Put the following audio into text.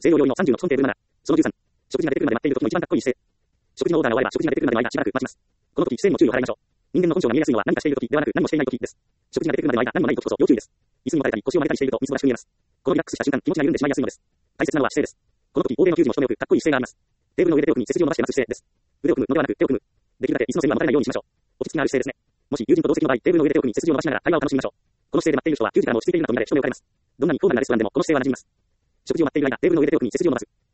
西洋料理の30の基本テーブル7。その13。食事が出てくるまで待っている時の一番かっこいい姿勢。食事のオーダーが終われば食事が出てくるまでの間しばらく待ちます。この時、視線の注意を払いましょう。人間の本性が見えやすいのは何かしている時ではなく何もしていない時です。食事が出てくるまでの間何もない時こそ要注意です。椅子にもたれたり腰を曲げたりしているとみすぼらしく見えます。このリラックスした瞬間、気持ちが緩んでしまいやすいのです。大切なのは姿勢です。この時、欧米の球児も一目置くかっこいい姿勢があります。テーブルの上で手を組み背筋を伸ばして待つ姿勢です。腕を組むのではなく手を組む。できるだけ椅子の背にはまたれないようにしましょう。落ち着きがある姿勢ですね。もし友人と同席の場合、テーブルの上で手を組み背筋を伸ばしながら会話を楽しみましょう。この姿勢で待っている人は球児からも落ち着いているなと見られ一目置かれます。どんなに高度なレストランでもこの姿勢は馴染みます。食事を待っている間、テーブルの上で手を組み背筋を伸ばす。